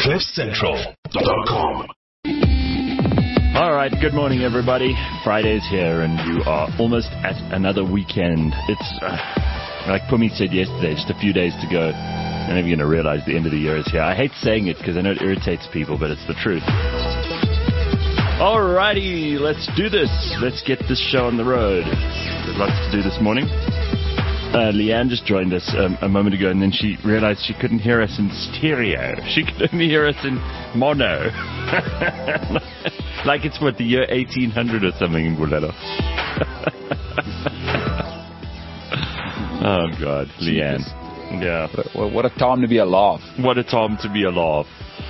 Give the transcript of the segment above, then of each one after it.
CliffCentral.com. All right, good morning, everybody. Friday's here, and you are almost at another weekend. It's, like Pumi said yesterday, just a few days to go. I'm never going to realize the end of the year is here. I hate saying it because I know it irritates people, but it's the truth. All righty, let's do this. Let's get this show on the road. There's lots to do this morning. Leanne just joined us a moment ago, and then she realized she couldn't hear us in stereo. She could only hear us in mono. Like it's what, the year 1800 or something in Bulelo. Oh, God, Leanne. Yeah. What a time to be alive. What a time to be alive.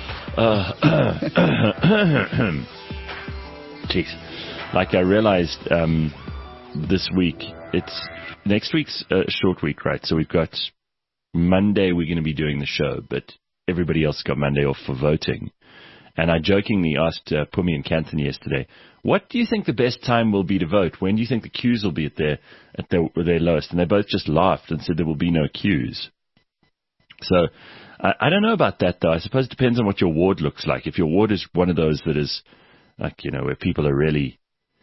Jeez. Like I realized this week, next week's a short week, right? So we've got Monday, we're going to be doing the show, but everybody else got Monday off for voting. And I jokingly asked Pumi and Canton yesterday, what do you think the best time will be to vote? When do you think the queues will be at their lowest? And they both just laughed and said there will be no queues. So I don't know about that, though. I suppose it depends on what your ward looks like. If your ward is one of those that is, like, you know, where people are really,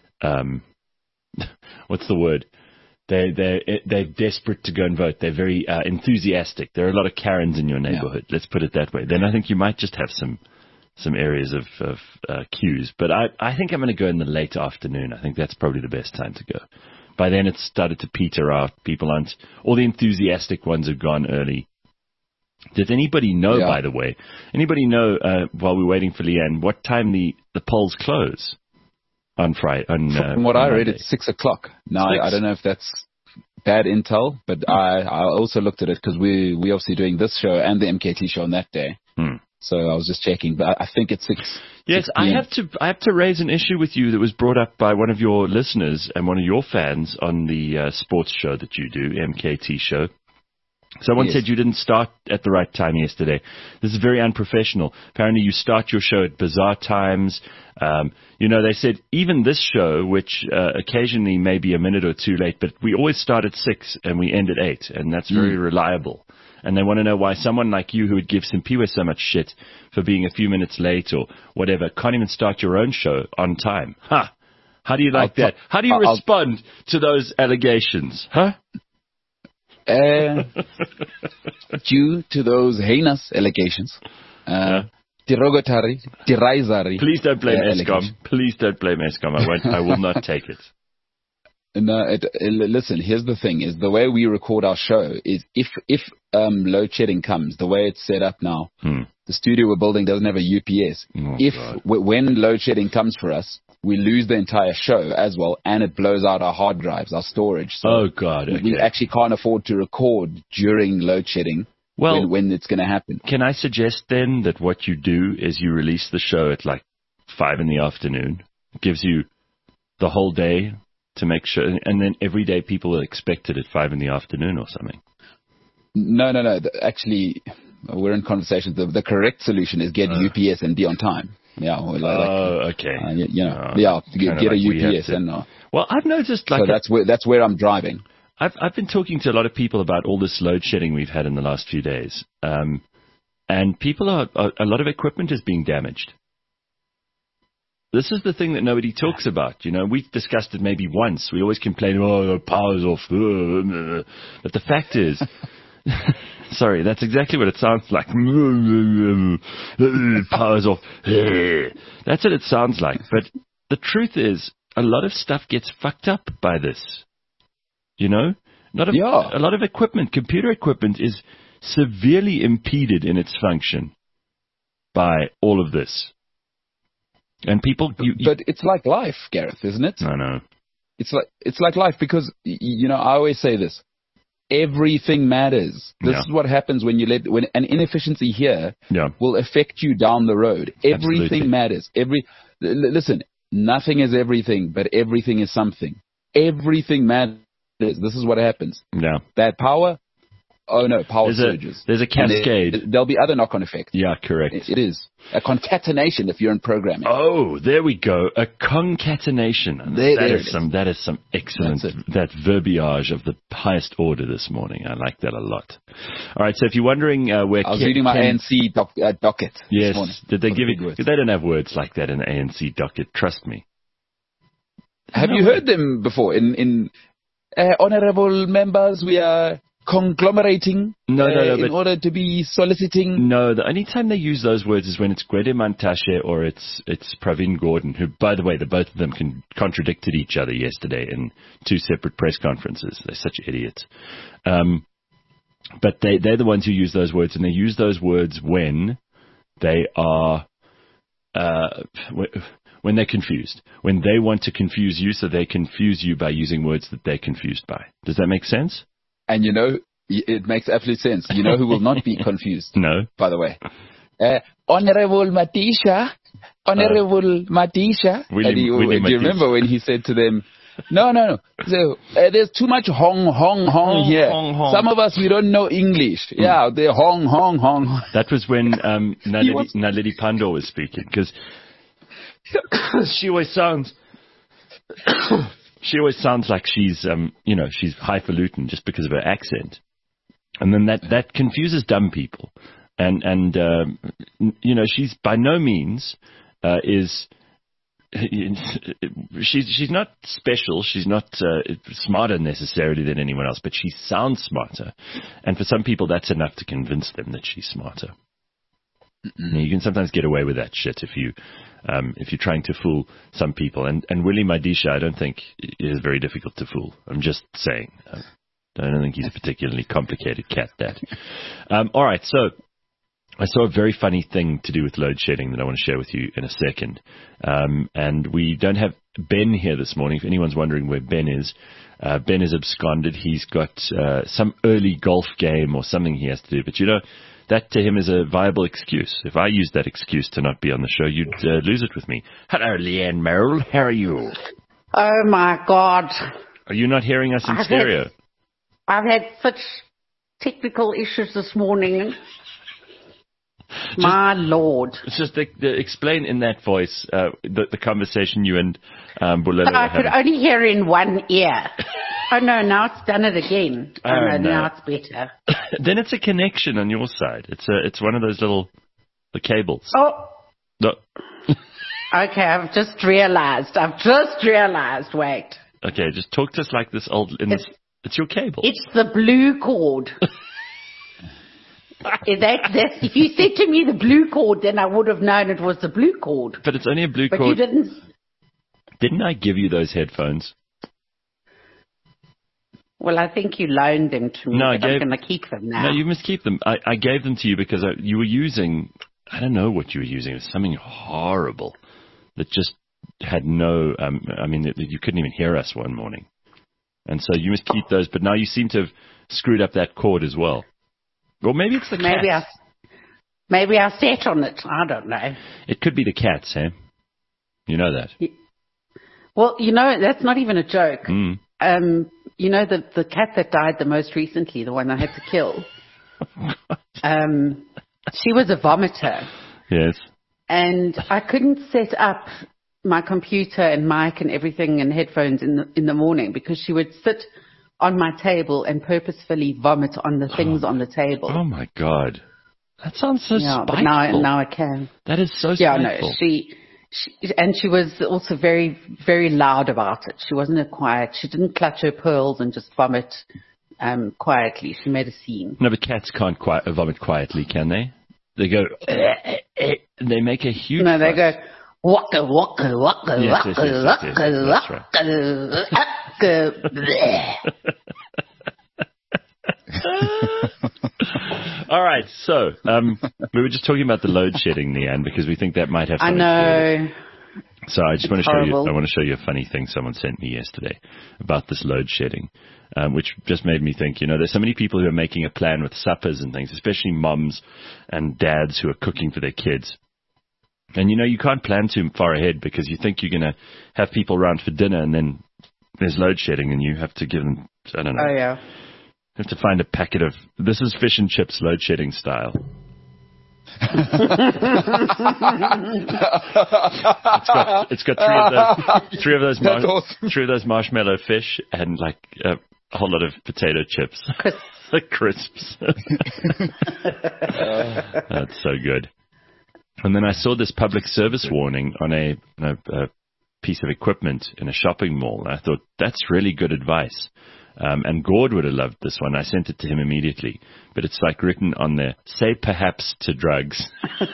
what's the word? They're desperate to go and vote. They're very enthusiastic. There are a lot of Karens in your neighborhood. Yeah. Let's put it that way. Then I think you might just have some areas of queues. But I think I'm going to go in the late afternoon. I think that's probably the best time to go. By then it's started to peter out. All the enthusiastic ones have gone early. Does anybody know, by the way, while we're waiting for Leanne, what time the polls close on Friday? From what I read, it's 6 o'clock. Now, I don't know if that's bad intel, but I also looked at it because we obviously doing this show and the MKT show on that day. So I was just checking, but I think it's 6. Yes, 6 I have to raise an issue with you that was brought up by one of your listeners and one of your fans on the sports show that you do, MKT show. Someone said you didn't start at the right time yesterday. This is very unprofessional. Apparently you start your show at bizarre times. They said even this show, which occasionally may be a minute or two late, but we always start at 6 and we end at 8, and that's very reliable. And they want to know why someone like you, who would give Simpiwe so much shit for being a few minutes late or whatever, can't even start your own show on time. Ha! How do you like that? How do you respond to those allegations? Huh? Due to those heinous allegations, derogatory, derisory. Please don't blame Eskom. Please don't blame Eskom. I will not take it. No, listen, here's the thing, is the way we record our show is if load shedding comes, the way it's set up now, the studio we're building doesn't have a UPS. When load shedding comes for us, we lose the entire show as well, and it blows out our hard drives, our storage. So we actually can't afford to record during load shedding when it's going to happen. Can I suggest then that what you do is you release the show at like 5 in the afternoon? It gives you the whole day to make sure, and then every day people will expect it at 5 in the afternoon or something. No. Actually, we're in conversations. The correct solution is get UPS and be on time. Yeah. Okay. Get a UPS Well, I've noticed so that's where I'm driving. I've been talking to a lot of people about all this load shedding we've had in the last few days, and people a lot of equipment is being damaged. This is the thing that nobody talks about. You know, we've discussed it maybe once. We always complain, the power's off. But the fact is, sorry, that's exactly what it sounds like. Power's off. That's what it sounds like. But the truth is, a lot of stuff gets fucked up by this. You know? A lot of equipment, computer equipment, is severely impeded in its function by all of this. And people, but it's like life, Gareth, isn't it? I know. It's like life because I always say this: everything matters. This is what happens when an inefficiency here will affect you down the road. Everything matters. Listen, nothing is everything, but everything is something. Everything matters. This is what happens. Yeah. Bad power, Oh no, power surges. There's a cascade. There'll be other knock-on effects. Yeah, correct. It is a concatenation if you're in programming. Oh, there we go. A concatenation. That is some excellent that verbiage of the highest order this morning. I like that a lot. All right, so if you're wondering where I was reading my ANC docket. Yes, this morning. Did they give you? They don't have words like that in the ANC docket. Trust me. Have you heard them before? In honourable members, we are conglomerating in order to be soliciting. No, the only time they use those words is when it's Gwede Mantashe or it's Pravin Gordhan, who, by the way, both of them contradicted each other yesterday in 2 separate press conferences. They're such idiots. But they're the ones who use those words, and they use those words when they are when they're confused, when they want to confuse you, so they confuse you by using words that they're confused by. Does that make sense? And it makes absolute sense. You know who will not be confused? No. By the way. Honorable Matisha. William, do you remember when he said to them, no. So, there's too much hong here. Hong. Some of us, we don't know English. Yeah, they're hong. That was when Naledi Pandor was speaking, because she always sounds like she's she's highfalutin just because of her accent, and then that confuses dumb people, and she's by no means she's not special, she's not smarter necessarily than anyone else, but she sounds smarter, and for some people that's enough to convince them that she's smarter. You can sometimes get away with that shit if you're trying to fool some people. And Willie Madisha, I don't think is very difficult to fool. I'm just saying. I don't think he's a particularly complicated cat, that. All right, so I saw a very funny thing to do with load shedding that I want to share with you in a second. And we don't have Ben here this morning. If anyone's wondering where Ben is absconded. He's got some early golf game or something he has to do. But that to him is a viable excuse. If I used that excuse to not be on the show, you'd lose it with me. Hello, Leanne Merrill. How are you? Oh, my God. Are you not hearing us in stereo? I've had such technical issues this morning. My Lord. Just explain in that voice the conversation you and Bulelo were having. I could only hear in one ear. Oh, no, now it's done it again. No. Now it's better. Then it's a connection on your side. It's one of those the cables. Oh. No. Okay, I've just realized. Wait. Okay, just talk to us like this it's your cable. It's the blue cord. If you said to me the blue cord, then I would have known it was the blue cord. But it's only a blue cord. But you didn't. Didn't I give you those headphones? Well, I think you loaned them to me, I'm going to keep them now. No, you must keep them. I gave them to you because you were using, I don't know what you were using. It was something horrible that just had no, you couldn't even hear us one morning. And so you must keep those, but now you seem to have screwed up that cord as well. Or maybe it's the cats. Maybe I sat on it. I don't know. It could be the cats, Sam. You know that. Well, that's not even a joke. Mm. The cat that died the most recently, the one I had to kill, she was a vomiter. Yes. And I couldn't set up my computer and mic and everything and headphones in the morning because she would sit on my table and purposefully vomit on the things on the table. Oh, my God. That sounds so spiteful. But now I can. That is so spiteful. Yeah, no, she was also very, very loud about it. She wasn't she didn't clutch her pearls and just vomit quietly. She made a scene. No, but cats can't vomit quietly, can they? They go, and they make a huge fuss. They go, waka, waka, waka, waka, waka, waka. All right, so we were just talking about the load shedding, Leanne, because we think that might have something to do with it. So I just want to show you a funny thing someone sent me yesterday about this load shedding, which just made me think, there's so many people who are making a plan with suppers and things, especially moms and dads who are cooking for their kids. And, you can't plan too far ahead because you think you're going to have people around for dinner and then there's load shedding and you have to give them, I don't know. Oh, yeah. have to find a packet of, this is fish and chips load shedding style. It's got three of those marshmallow fish and like a whole lot of potato chips. Crisps. That's so good. And then I saw this public service warning on a piece of equipment in a shopping mall. And I thought, that's really good advice. And Gord would have loved this one. I sent it to him immediately. But it's like written on there, say perhaps to drugs.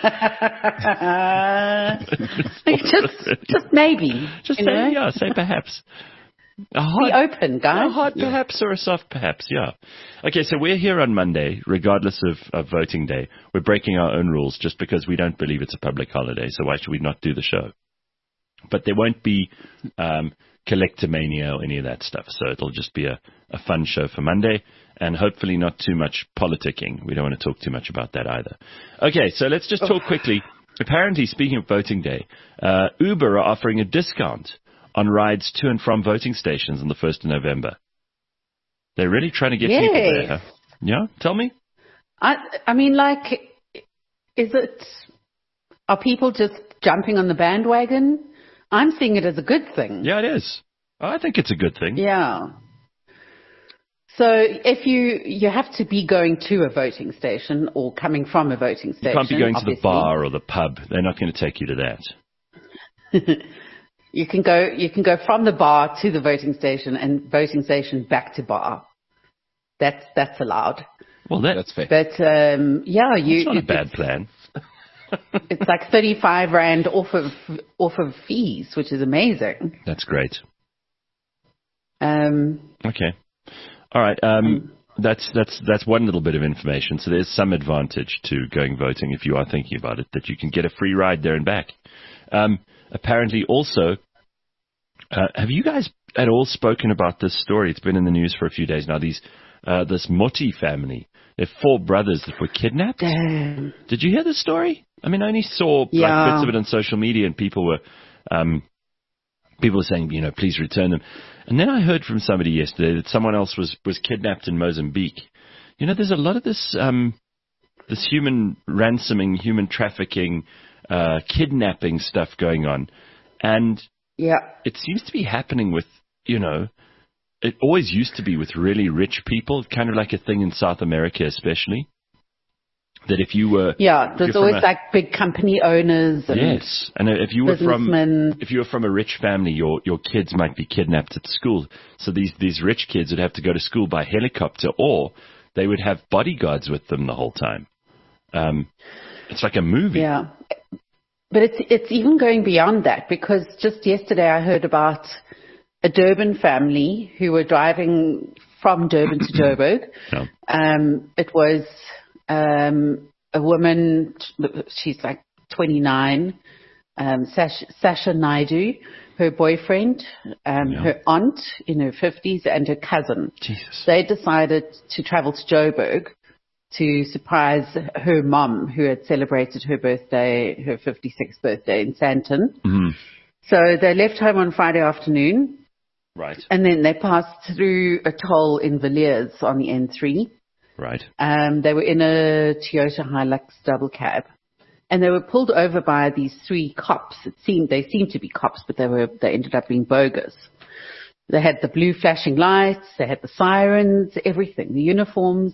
just maybe. Just say, yeah, say perhaps. Be open, guys. A hard perhaps or a soft perhaps, yeah. Okay, so we're here on Monday, regardless of voting day. We're breaking our own rules just because we don't believe it's a public holiday, so why should we not do the show? But there won't be collectomania or any of that stuff, so it'll just be a fun show for Monday, and hopefully not too much politicking. We don't want to talk too much about that either. Okay, so let's just talk quickly. Apparently, speaking of voting day, Uber are offering a discount on rides to and from voting stations on the 1st of November. They're really trying to get people there. Huh? Yeah? Tell me. I mean, like, are people just jumping on the bandwagon? I'm seeing it as a good thing. Yeah, it is. I think it's a good thing. Yeah. So if you have to be going to a voting station or coming from a voting station. You can't be going to the bar or the pub. They're not going to take you to that. You can go from the bar to the voting station and voting station back to bar. That's allowed. Well, that's fair. But yeah, it's not a bad plan. It's like 35 Rand off of fees, which is amazing. That's great. Okay. All right. That's one little bit of information. So there's some advantage to going voting if you are thinking about it, that you can get a free ride there and back. Apparently also, have you guys at all spoken about this story? It's been in the news for a few days now. This Moti family, they're 4 brothers that were kidnapped. Damn. Did you hear the story? I mean, I only saw like bits of it on social media, and people were saying, please return them. And then I heard from somebody yesterday that someone else was kidnapped in Mozambique. There's a lot of this human ransoming, human trafficking, kidnapping stuff going on. And it seems to be happening with, it always used to be with really rich people, kind of like a thing in South America especially. That if you were... Yeah, there's always like big company owners and yes, and if you were from a rich family, your kids might be kidnapped at school. So these rich kids would have to go to school by helicopter, or they would have bodyguards with them the whole time. It's like a movie. Yeah. But it's even going beyond that, because just yesterday I heard about a Durban family who were driving from Durban to Joburg. It was a woman, she's like 29, Sasha Naidu, her boyfriend, her aunt in her 50s, and her cousin. Jesus. They decided to travel to Joburg to surprise her mum, who had celebrated her 56th birthday in Sandton. Mm-hmm. So they left home on Friday afternoon. Right. And then they passed through a toll in Villiers on the N3. Right. They were in a Toyota Hilux double cab. And they were pulled over by these 3 cops. They seemed to be cops, but they ended up being bogus. They had the blue flashing lights, they had the sirens, everything, the uniforms.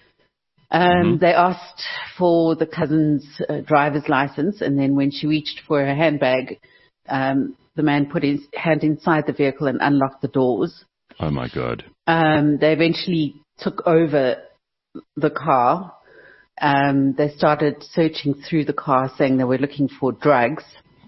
They asked for the cousin's driver's license, and then when she reached for her handbag, the man put his hand inside the vehicle and unlocked the doors. Oh, my God. They eventually took over the car. They started searching through the car, saying they were looking for drugs.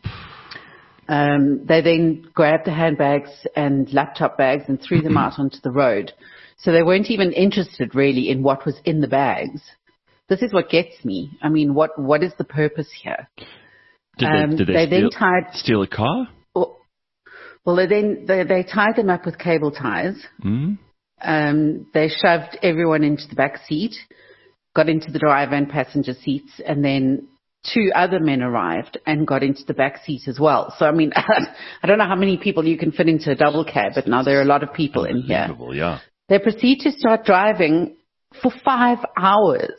They then grabbed the handbags and laptop bags and threw them out onto the road. So they weren't even interested really in what was in the bags. This is what gets me. I mean, what is the purpose here? Did they steal a car? Well, they tied them up with cable ties. Mm-hmm. They shoved everyone into the back seat, got into the driver and passenger seats, and then 2 other men arrived and got into the back seat as well. So, I mean, I don't know how many people you can fit into a double cab, but now there are a lot of people in here. Yeah. They proceed to start driving for 5 hours.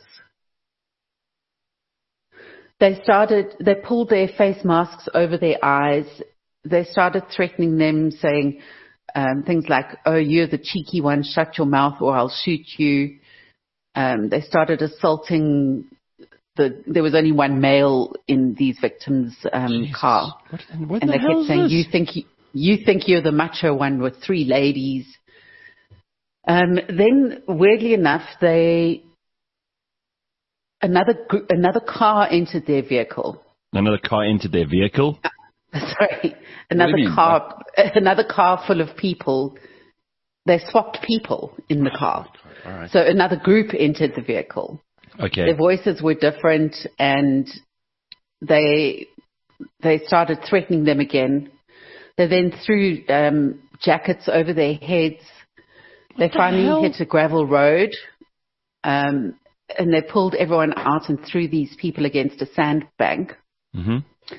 They pulled their face masks over their eyes. They started threatening them, saying things like, "Oh, you're the cheeky one, shut your mouth or I'll shoot you." They started assaulting there was only one male in these victims' car. What and the they hell kept saying, this? you think you're the macho one with 3 ladies. Then, weirdly enough, another car entered their vehicle. Another car entered their vehicle? Sorry, another car full of people. They swapped people in the car. All right. So another group entered the vehicle. Okay. Their voices were different, and they started threatening them again. They then threw jackets over their heads. They finally hit a gravel road, and they pulled everyone out and threw these people against a sandbank. Mm-hmm.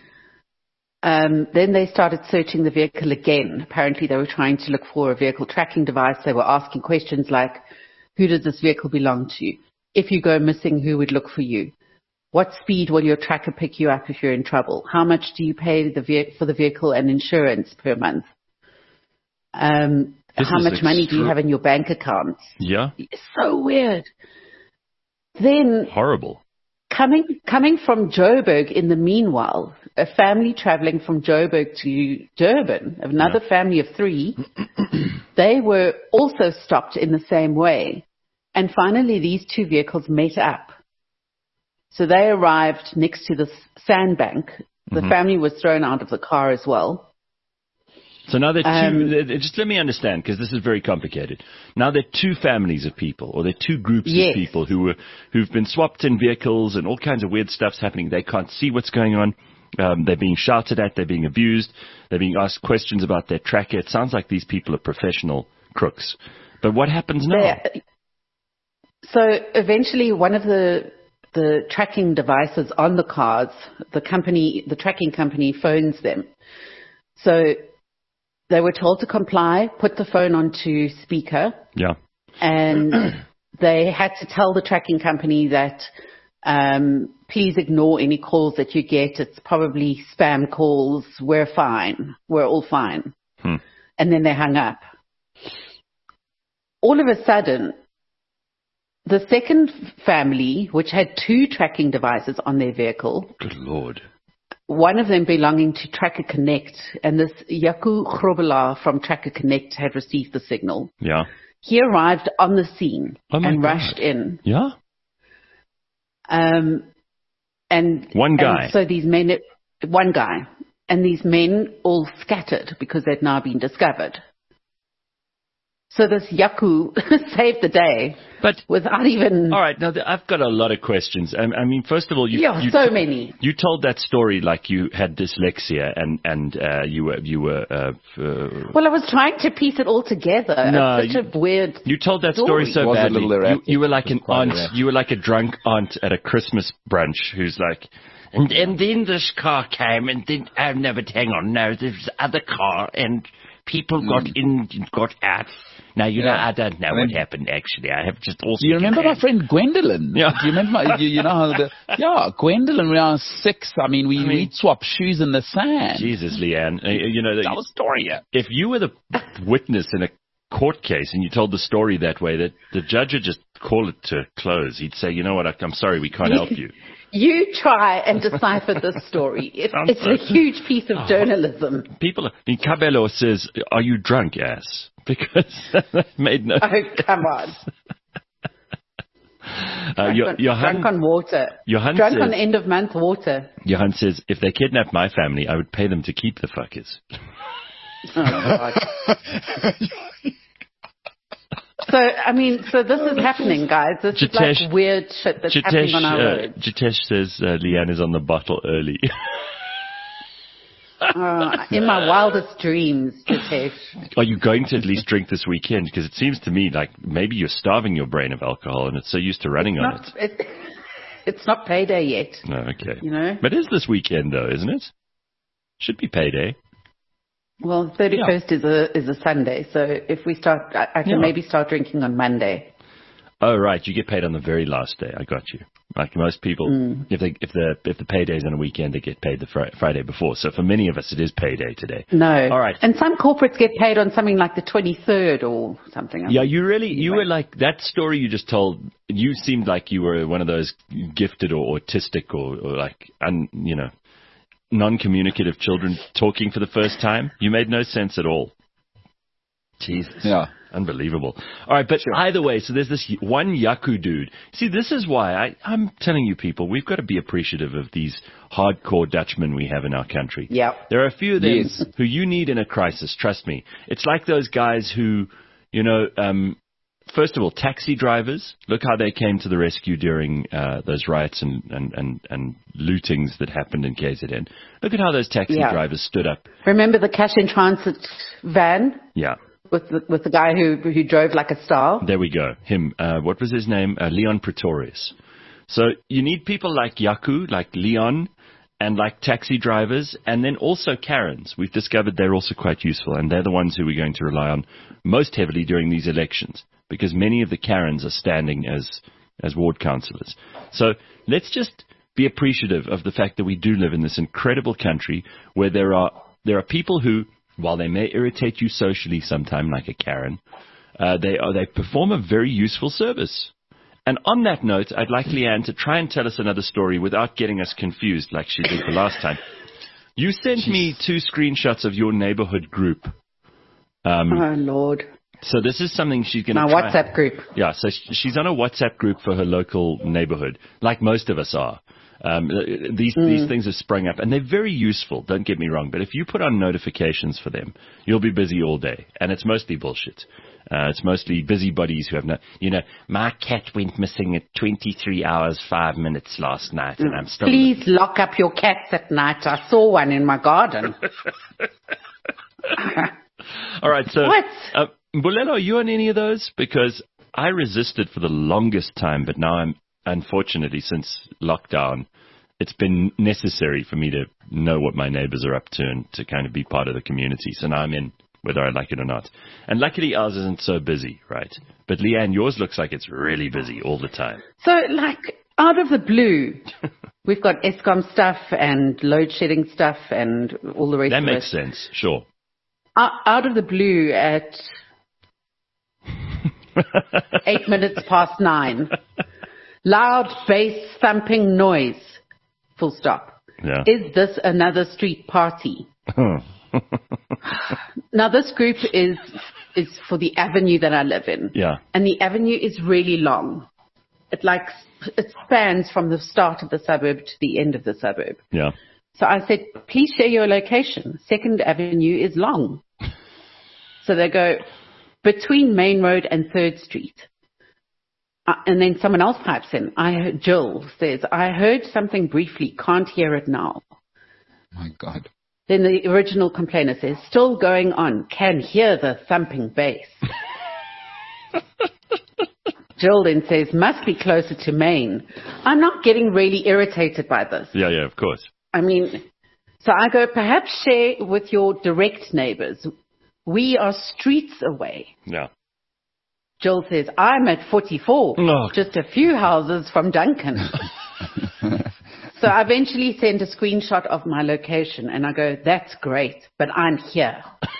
Then they started searching the vehicle again. Apparently they were trying to look for a vehicle tracking device. They were asking questions like, who does this vehicle belong to? If you go missing, who would look for you? What speed will your tracker pick you up if you're in trouble? How much do you pay for the vehicle and insurance per month? How much money do you have in your bank account? Yeah. It's so weird. Then horrible. Coming from Joburg in the meanwhile, a family traveling from Joburg to Durban, another family of 3, they were also stopped in the same way. And finally, these 2 vehicles met up. So they arrived next to the sandbank. The family was thrown out of the car as well. So now there are 2, just let me understand, because this is very complicated. Now there are 2 families of people, or there are 2 groups of people who've been swapped in vehicles, and all kinds of weird stuff's happening. They can't see what's going on. They're being shouted at. They're being abused. They're being asked questions about their tracker. It sounds like these people are professional crooks. But what happens now? So eventually one of the tracking devices on the cars, the tracking company phones them. So they were told to comply, put the phone onto speaker. Yeah. And they had to tell the tracking company that, please ignore any calls that you get. It's probably spam calls. We're fine. We're all fine. And then they hung up. All of a sudden, the second family, which had 2 tracking devices on their vehicle. Good Lord. One of them belonging to Tracker Connect, and this Yaku Grobelaar from Tracker Connect had received the signal. Yeah. He arrived on the scene and rushed in. Yeah. And one guy. And so one guy, and these men all scattered because they'd now been discovered. So this Yaku saved the day, but without even... All right, now I've got a lot of questions. I mean, first of all, so many. You told that story like you had dyslexia and you were. Well, I was trying to piece it all together. No, it's such a weird. You told that story so badly. You were like an aunt. You were like a drunk aunt at a Christmas brunch who's like. And then this car came, and then no, but hang on, no, there's other car, and people got in, got out. Now, I don't know what happened, actually. I have just also... Do you remember my friend Gwendolyn? Yeah. Do you remember, you know how Gwendolyn, when I was 6, we'd swap shoes in the sand. Jesus, Leanne. That was story, yeah. If you were the witness in a court case and you told the story that way, that the judge would just call it to close. He'd say, you know what, I'm sorry, we can't help you. You try and decipher this story. It's a huge piece of journalism. Kabelo says, are you drunk, ass? Because that made no sense. Oh, come on. Drunk on water. Johan drunk says, on end of month water. Johan says, if they kidnap my family, I would pay them to keep the fuckers. Oh, God. So this is happening, guys. This is like weird shit that's happening on our roads. Jitesh says Leanne is on the bottle early. In my wildest dreams, Jitesh. Are you going to at least drink this weekend? Because it seems to me like maybe you're starving your brain of alcohol and it's so used to running on it. It's not payday yet. No, okay. You know? But it is this weekend, though, isn't it? Should be payday. Well, 31st is a Sunday, so if we start, I can maybe start drinking on Monday. Oh, right. You get paid on the very last day. I got you. Like most people, if the payday's on a weekend, they get paid the Friday before. So for many of us, it is payday today. No. All right. And some corporates get paid on something like the 23rd or something. Yeah, you were like, that story you just told, you seemed like you were one of those gifted or autistic or like, non-communicative children talking for the first time. You made no sense at all. Jesus. Yeah. Unbelievable. All right, but either way, so there's this one Yaku dude. See, this is why I'm telling you people, we've got to be appreciative of these hardcore Dutchmen we have in our country. Yeah. There are a few of them who you need in a crisis, trust me. It's like those guys who, first of all, taxi drivers, look how they came to the rescue during those riots and lootings that happened in KZN. Look at how those taxi drivers stood up. Remember the cash in transit van? Yeah. With the guy who drove like a star? There we go. Him. What was his name? Leon Pretorius. So you need people like Yaku, like Leon, and like taxi drivers, and then also Karens. We've discovered they're also quite useful, and they're the ones who we're going to rely on most heavily during these elections, because many of the Karens are standing as ward councillors. So let's just be appreciative of the fact that we do live in this incredible country where there are people who, while they may irritate you socially sometime, like a Karen, they perform a very useful service. And on that note, I'd like Leanne to try and tell us another story without getting us confused like she did the last time. You sent me 2 screenshots of your neighborhood group. Oh, Lord. So this is something she's going to try. My WhatsApp group. Yeah, so she's on a WhatsApp group for her local neighborhood, like most of us are. These things have sprung up, and they're very useful, don't get me wrong, but if you put on notifications for them, you'll be busy all day, and it's mostly bullshit. It's mostly busybodies who have no, my cat went missing at 23 hours, 5 minutes last night, and I'm still... Please lock up your cats at night. I saw one in my garden. All right, so... What? Bulelo, are you on any of those? Because I resisted for the longest time, but now I'm, unfortunately, since lockdown, it's been necessary for me to know what my neighbors are up to and to kind of be part of the community. So now I'm in, whether I like it or not. And luckily ours isn't so busy, right? But Leanne, yours looks like it's really busy all the time. So, out of the blue, we've got Eskom stuff and load shedding stuff and all the rest of it. That makes sense, sure. Out of the blue at 8 minutes past 9. Loud bass thumping noise. Full stop. Yeah. Is this another street party? Now this group is for the avenue that I live in. Yeah. And the avenue is really long. It spans from the start of the suburb to the end of the suburb. Yeah. So I said, please share your location. 2nd Avenue is long. So they go between Main Road and 3rd Street. And then someone else pipes in. Jill says, I heard something briefly, can't hear it now. My God. Then the original complainer says, still going on, can hear the thumping bass. Jill then says, must be closer to Main. I'm not getting really irritated by this. Yeah, of course. I mean, so I go, perhaps share with your direct neighbors. We are streets away. Yeah. Jill says, I'm at 44, just a few houses from Duncan. So I eventually send a screenshot of my location, and I go, that's great, but I'm here.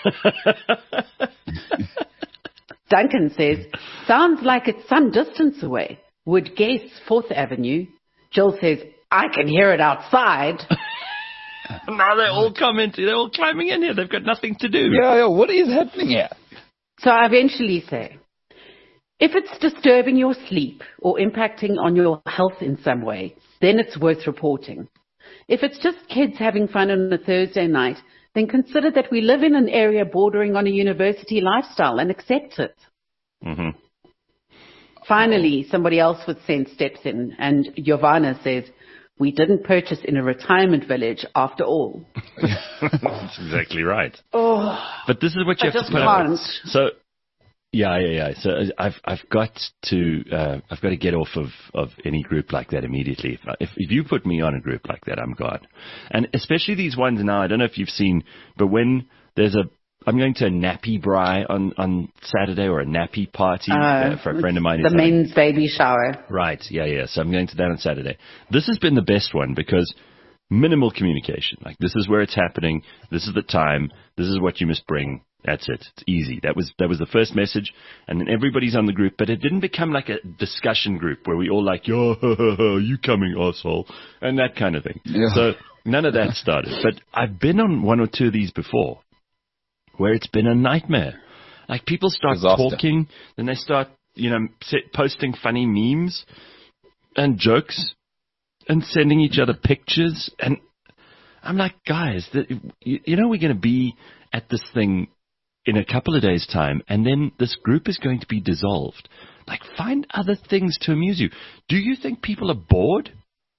Duncan says, sounds like it's some distance away. Would guess 4th Avenue. Jill says, I can hear it outside. Now they're all commenting, they're all climbing in here. They've got nothing to do. Yeah, what is happening here? So I eventually say, if it's disturbing your sleep or impacting on your health in some way, then it's worth reporting. If it's just kids having fun on a Thursday night, then consider that we live in an area bordering on a university lifestyle and accept it. Mm-hmm. Finally, somebody else with sense steps in, and Giovanna says, we didn't purchase in a retirement village after all. That's exactly right. Oh, but this is what you have to put up with. So, yeah. So I've got to get off of any group like that immediately. If you put me on a group like that, I'm gone. And especially these ones now, I don't know if you've seen, but when I'm going to a nappy braai on Saturday, or a nappy party for a friend of mine. The men's baby shower. Right, yeah. So I'm going to that on Saturday. This has been the best one because minimal communication. Like, this is where it's happening. This is the time. This is what you must bring. That's it. It's easy. That was the first message, and then everybody's on the group. But it didn't become like a discussion group where we all like, yo, you coming, asshole, and that kind of thing. Yeah. So none of that started. But I've been on one or two of these before, where it's been a nightmare. Like, people start talking, then they start, posting funny memes and jokes and sending each other pictures. And I'm like, guys, we're going to be at this thing in a couple of days' time, and then this group is going to be dissolved. Like, find other things to amuse you. Do you think people are bored?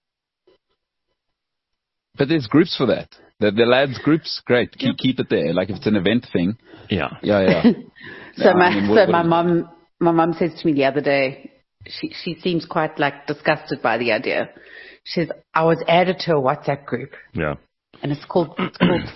But there's groups for that. The lads groups, great. Keep it there. Like, if it's an event thing. Yeah. So my mom says to me the other day, she seems quite like disgusted by the idea. She says, I was added to a WhatsApp group. Yeah. And it's called the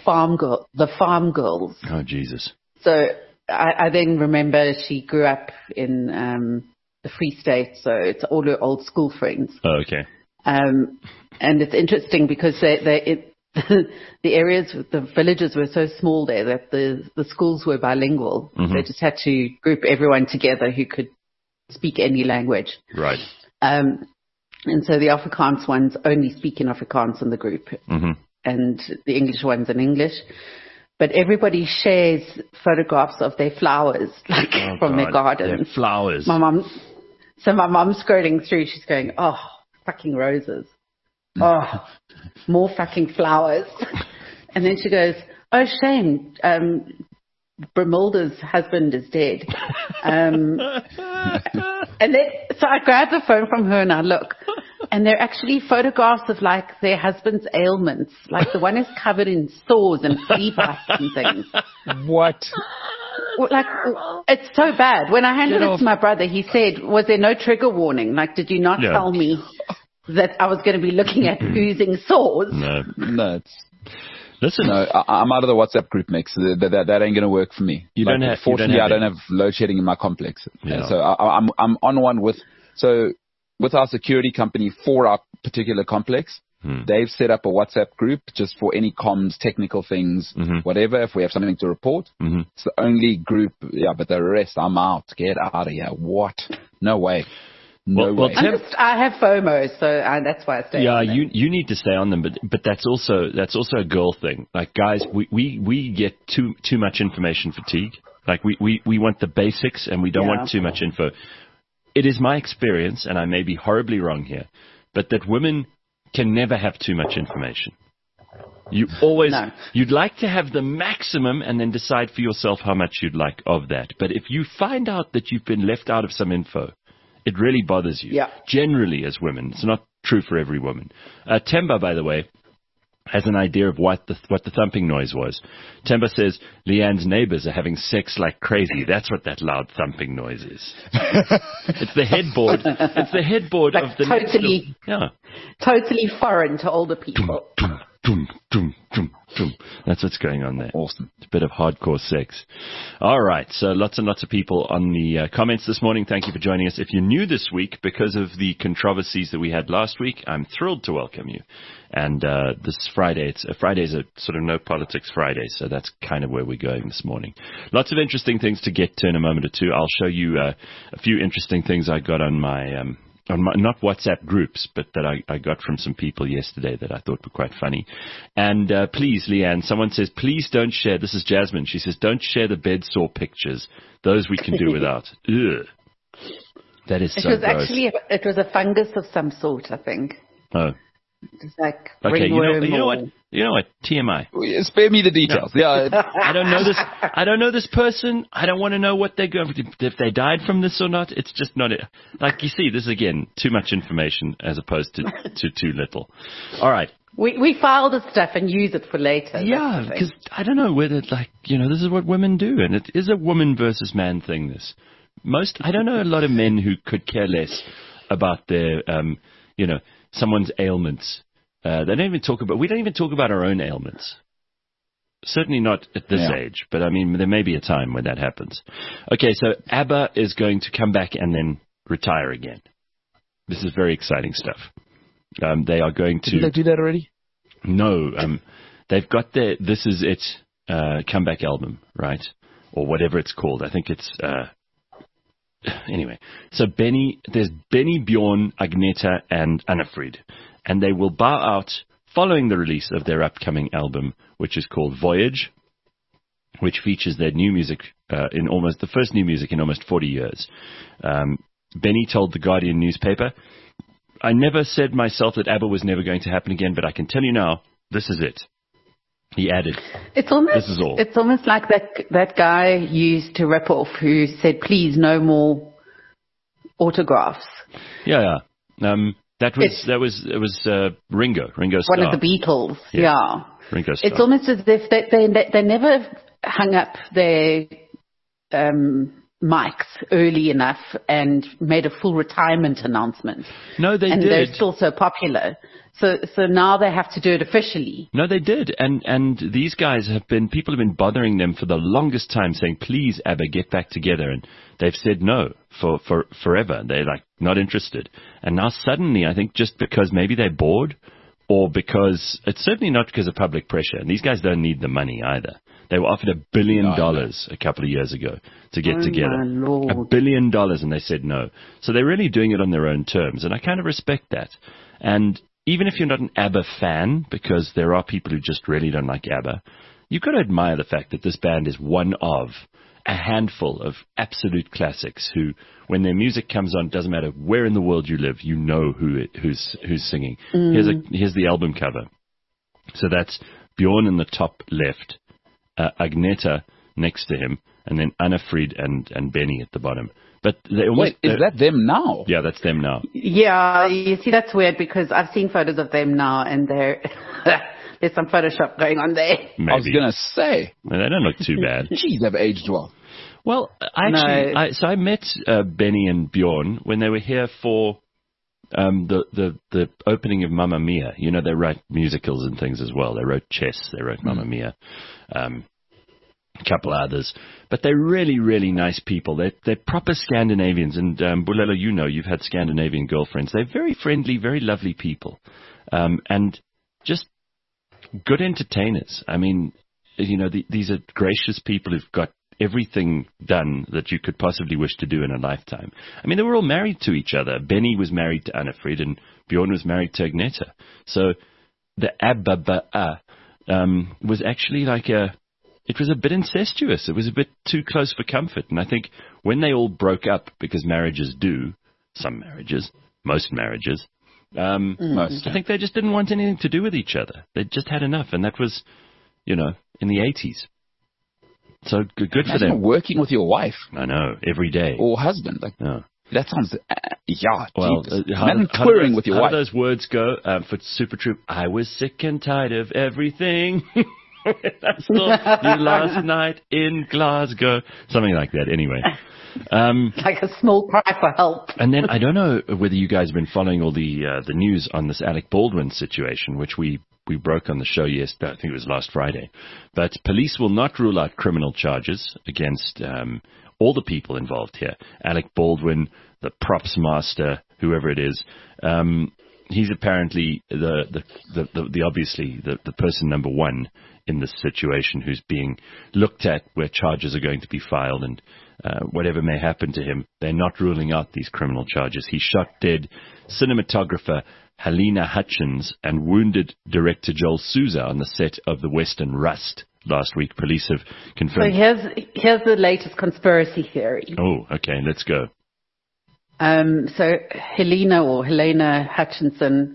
Farm Girls. Oh, Jesus. So I then remember she grew up in the Free State, so it's all her old school friends. Oh, okay. And it's interesting because the areas, the villages were so small there that the schools were bilingual. Mm-hmm. They just had to group everyone together who could speak any language. Right. And so the Afrikaans ones only speak in Afrikaans in the group, mm-hmm. and the English ones in English. But everybody shares photographs of their flowers, from their gardens. Their flowers. My mom's scrolling through. She's going, oh, fucking roses. Oh, more fucking flowers. And then she goes, oh, shame. Brimilda's husband is dead. And then, so I grab the phone from her and I look. And they're actually photographs of, their husband's ailments. Like, the one is covered in sores and flea bites and things. What? It's so bad. When I handed it to my brother, he said, was there no trigger warning? Like, did you not tell me that I was going to be looking at oozing sores? No. Listen, no, I'm out of the WhatsApp group mix. That ain't going to work for me. Fortunately, I don't have load shedding in my complex. Yeah. So I'm on one with our security company for our particular complex. They've set up a WhatsApp group just for any comms, technical things, whatever. If we have something to report, it's the only group. Yeah, but the rest, I'm out. Get out of here. What? No way. No way. I have FOMO, so that's why I stay. Yeah, you need to stay on them, but that's also a girl thing. Like, guys, we get too much information fatigue. Like, we want the basics, and we don't want too much info. It is my experience, and I may be horribly wrong here, but that women can never have too much information. You always, you'd like to have the maximum and then decide for yourself how much you'd like of that. But if you find out that you've been left out of some info, it really bothers you. Yeah. Generally, as women. It's not true for every woman. Temba, by the way, has an idea of what the thumping noise was. Temba says Leanne's neighbors are having sex like crazy. That's what that loud thumping noise is. It's the headboard. It's the headboard of the totally foreign to older people. That's what's going on there. Awesome. It's a bit of hardcore sex. All right. So lots and lots of people on the comments this morning. Thank you for joining us. If you're new this week because of the controversies that we had last week, I'm thrilled to welcome you. And this Friday, Friday's a sort of no politics Friday, so that's kind of where we're going this morning. Lots of interesting things to get to in a moment or two. I'll show you a few interesting things I got on my not WhatsApp groups, but that I got from some people yesterday that I thought were quite funny. And please, Leanne, someone says, please don't share. This is Jasmine. She says, don't share the bed sore pictures. Those we can do without. Ugh. That is so gross. It was a fungus of some sort, I think. Oh. It's like okay, you know what? TMI. Spare me the details. No. Yeah, I don't know this. I don't know this person. I don't want to know what they're going. If they died from this or not, it's just not it. Like, you see, this is again too much information as opposed to too little. All right. We file the stuff and use it for later. Yeah, because I don't know whether this is what women do, and it is a woman versus man thing. I don't know a lot of men who could care less about their someone's ailments. We don't even talk about our own ailments. Certainly not at this age, but I mean, there may be a time when that happens. Okay, so ABBA is going to come back and then retire again. This is very exciting stuff. They are going to... Did they do that already? No. They've got their This Is It comeback album, right? Or whatever it's called. I think it's... Anyway, so there's Benny, Bjorn, Agneta, and Anna-Frid. And they will bow out following the release of their upcoming album, which is called Voyage, which features their new music the first new music in almost 40 years. Benny told the Guardian newspaper, "I never said myself that ABBA was never going to happen again, but I can tell you now, this is it." He added, "It's almost, this is all." It's almost like that guy used to rip off who said, "Please, no more autographs." Yeah. That was Ringo Starr. One of the Beatles. Yeah. Ringo Starr. It's almost as if they never hung up their mics early enough and made a full retirement announcement. No, they did. And they're still so popular. So now they have to do it officially. No, they did. And these guys people have been bothering them for the longest time saying, "Please, ABBA, get back together." And they've said no for forever. They're like not interested. And now suddenly, I think just because maybe they're bored, or because it's certainly not because of public pressure. And these guys don't need the money either. They were offered $1 billion a couple of years ago to get together. My Lord. $1 billion, and they said no. So they're really doing it on their own terms, and I kind of respect that. And even if you're not an ABBA fan, because there are people who just really don't like ABBA, you've got to admire the fact that this band is one of a handful of absolute classics who, when their music comes on, doesn't matter where in the world you live, you know who's singing. Here's the album cover. So that's Bjorn in the top left, Agneta next to him, and then Anna-Frid and Benny at the bottom. But wait, is that them now? Yeah, that's them now. Yeah, you see, that's weird because I've seen photos of them now, and there's some Photoshop going on there. Maybe. I was going to say. Well, they don't look too bad. Geez, they've aged well. Well, I met Benny and Bjorn when they were here for the opening of Mamma Mia. You know, they write musicals and things as well. They wrote Chess. They wrote Mamma Mia. A couple others. But they're really, really nice people. They're proper Scandinavians. And Bulelo, you know, you've had Scandinavian girlfriends. They're very friendly, very lovely people. And just good entertainers. I mean, you know, these are gracious people who've got everything done that you could possibly wish to do in a lifetime. I mean, they were all married to each other. Benny was married to Anna-Frid and Bjorn was married to Agneta. So the ABBA was actually it was a bit incestuous. It was a bit too close for comfort. And I think when they all broke up, because marriages do, some marriages, most marriages, I think they just didn't want anything to do with each other. They just had enough. And that was, you know, in the 80s. So good for them. Working with your wife. I know, every day. Or husband. That sounds, well, imagine touring with your wife. How do those words go for Super Troop? I was sick and tired of everything. I saw you last night in Glasgow. Something like that, anyway. Like a small cry for help. And then I don't know whether you guys have been following all the news on this Alec Baldwin situation, which we broke on the show yesterday. I think it was last Friday. But police will not rule out criminal charges against all the people involved here. Alec Baldwin, the props master, whoever it is. He's apparently obviously the person number one in this situation who's being looked at, where charges are going to be filed, and whatever may happen to him, they're not ruling out these criminal charges. He shot dead cinematographer Helena Hutchins and wounded director Joel Souza on the set of The Western Rust last week. Police have confirmed. So here's the latest conspiracy theory. Oh, okay, let's go. So Helena Hutchinson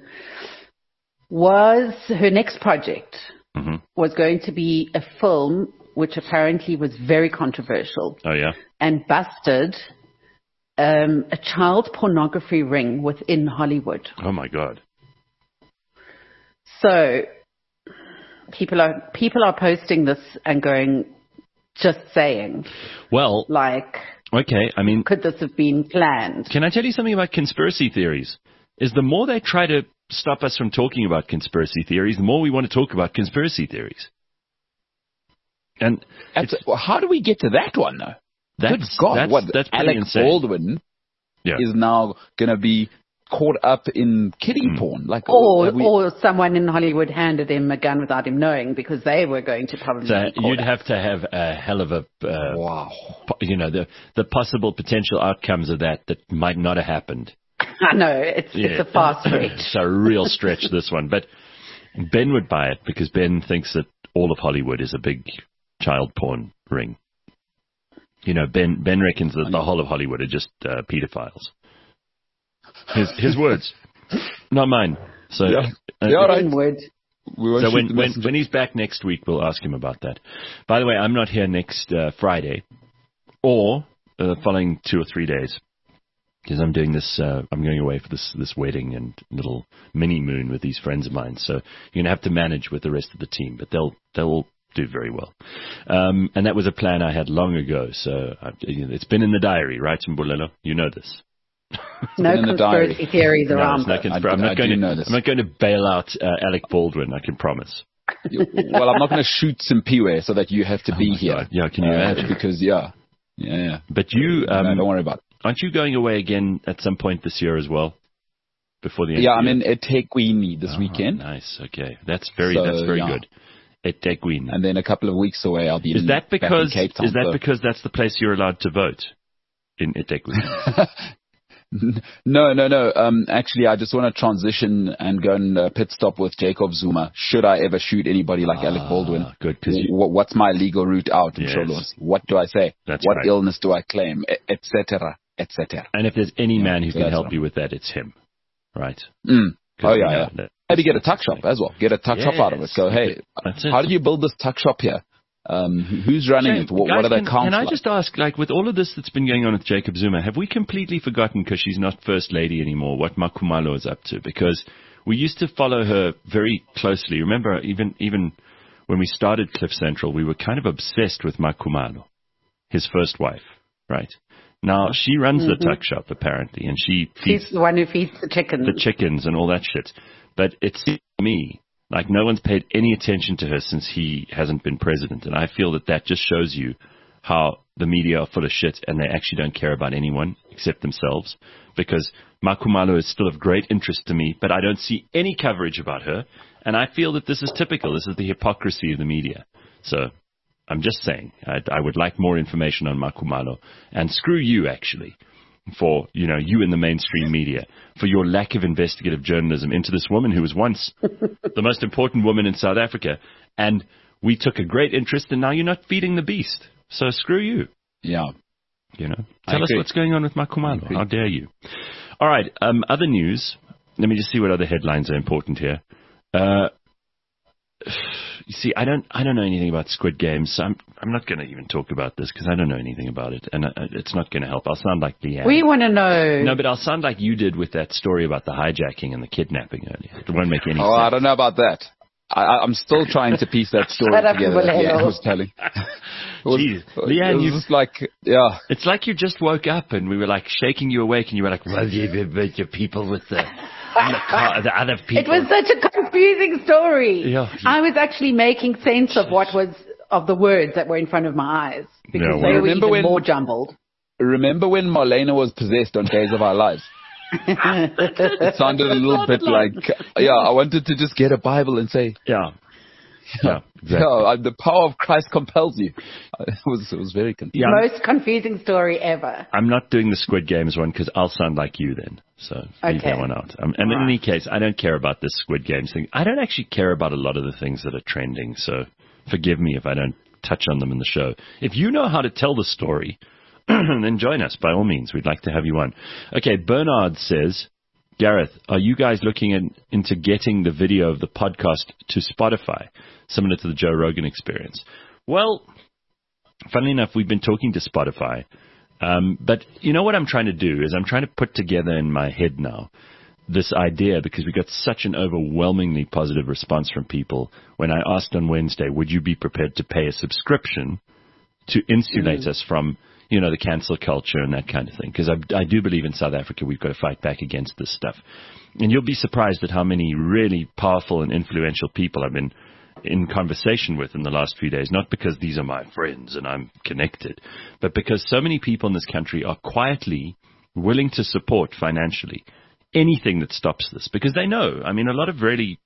was, her next project was going to be a film which apparently was very controversial. Oh, yeah. And busted a child pornography ring within Hollywood. Oh, my God. So people are posting this and going, just saying. Well, like, okay, I mean, could this have been planned? Can I tell you something about conspiracy theories? Is the more they try to stop us from talking about conspiracy theories, the more we want to talk about conspiracy theories. And how do we get to that one, though? Good God, that's Alec Baldwin is now going to be caught up in kiddie porn. Or someone in Hollywood handed him a gun without him knowing, because they were going to probably you'd have to have a hell of a... wow. The possible potential outcomes of that might not have happened. I know, it's a far stretch. It's a real stretch, this one. But Ben would buy it because Ben thinks that all of Hollywood is a big child porn ring. Ben reckons that the whole of Hollywood are just pedophiles. His words, not mine. So, right. So when he's back next week, we'll ask him about that. By the way, I'm not here next Friday or the following 2 or 3 days because I'm doing this. I'm going away for this wedding and little mini moon with these friends of mine. So you're gonna have to manage with the rest of the team, but they'll do very well. And that was a plan I had long ago. So it's been in the diary, right, Mbulelo? You know this. No conspiracy theories around. I'm not going to bail out Alec Baldwin, I can promise. Well, I'm not going to shoot some Piwe so that you have to be here. God. Yeah, can you imagine? Because, But you... don't worry about it. Aren't you going away again at some point this year as well? Before the end of the I'm in eThekwini this weekend. Nice, okay. That's very good. eThekwini. And then a couple of weeks away, I'll be back in Cape Town. Is that because that's the place you're allowed to vote? In eThekwini? No. Actually, I just want to transition and go and pit stop with Jacob Zuma. Should I ever shoot anybody like Alec Baldwin? Good. What's my legal route out? What do I say? What illness do I claim? Etc. Etc. And if there's any man who can help you with that, it's him, right? Maybe get a tuck shop as well. Get a tuck shop out of it. So hey, how do you build this tuck shop here? Who's running it? What are their accounts? Can I just ask, with all of this that's been going on with Jacob Zuma, have we completely forgotten, because she's not First Lady anymore, what Makhumalo is up to? Because we used to follow her very closely. Remember, even when we started Cliff Central, we were kind of obsessed with Makhumalo, his first wife, right? Now, she runs the tuck shop, apparently, and she's the one who feeds the chickens. The chickens and all that shit. But it seems to me like no one's paid any attention to her since he hasn't been president. And I feel that just shows you how the media are full of shit and they actually don't care about anyone except themselves. Because Makhumalo is still of great interest to me, but I don't see any coverage about her. And I feel that this is typical. This is the hypocrisy of the media. So I'm just saying, I would like more information on Makhumalo. And screw you, actually, for, you in the mainstream media, for your lack of investigative journalism into this woman who was once the most important woman in South Africa. And we took a great interest, and now you're not feeding the beast. So screw you. Yeah. Tell us what's going on with Makhumalo. How dare you? All right. Other news. Let me just see what other headlines are important here. You see, I don't know anything about Squid Games, so I'm not going to even talk about this because I don't know anything about it, and it's not going to help. I'll sound like Leanne. We want to know. No, but I'll sound like you did with that story about the hijacking and the kidnapping earlier. It won't make any sense. I don't know about that. I'm still trying to piece that story together. I was telling. Jeez, Leanne, you just like, yeah. It's like you just woke up and we were like shaking you awake, and you were like, "Well, your people with the other people." It was such a confusing story. Yeah. I was actually making sense of of the words that were in front of my eyes because they were even more jumbled. Remember when Marlena was possessed on Days of Our Lives? It sounded a little bit like, I wanted to just get a Bible and say, exactly. The power of Christ compels you. It was very confusing. Most confusing story ever. I'm not doing the Squid Games one because I'll sound like you then. So leave that one out. And in any case, I don't care about this Squid Games thing. I don't actually care about a lot of the things that are trending. So forgive me if I don't touch on them in the show. If you know how to tell the story, then join us, by all means. We'd like to have you on. Okay, Bernard says, Gareth, are you guys looking into getting the video of the podcast to Spotify, similar to the Joe Rogan experience? Well, funnily enough, we've been talking to Spotify. But you know what I'm trying to do is I'm trying to put together in my head now this idea, because we got such an overwhelmingly positive response from people when I asked on Wednesday, would you be prepared to pay a subscription to insulate us from the cancel culture and that kind of thing. Because I do believe in South Africa we've got to fight back against this stuff. And you'll be surprised at how many really powerful and influential people have been in conversation with in the last few days, not because these are my friends and I'm connected, but because so many people in this country are quietly willing to support financially anything that stops this, because they know, I mean, a lot of really,